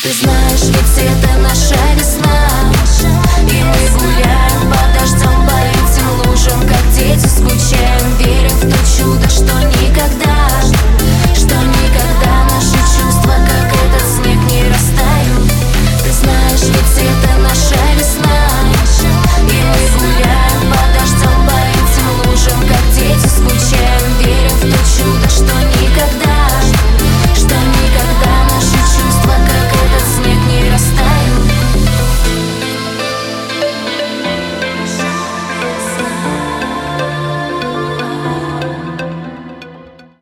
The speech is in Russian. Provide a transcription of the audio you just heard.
Ты знаешь, ведь это наша весна, и мы гуляем под дождем по этим лужам, как дети скучаем, верим в то чудо, что